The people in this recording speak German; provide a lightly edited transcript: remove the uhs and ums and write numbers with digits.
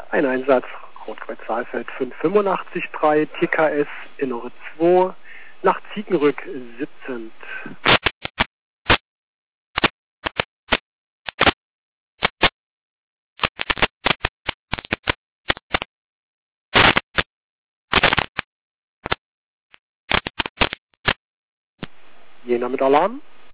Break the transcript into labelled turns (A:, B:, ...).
A: Ein Einsatz, Rot-Kreuz Saalfeld 5883, TKS Innere 2, nach Ziegenrück sitzend. Jena mit Alarm.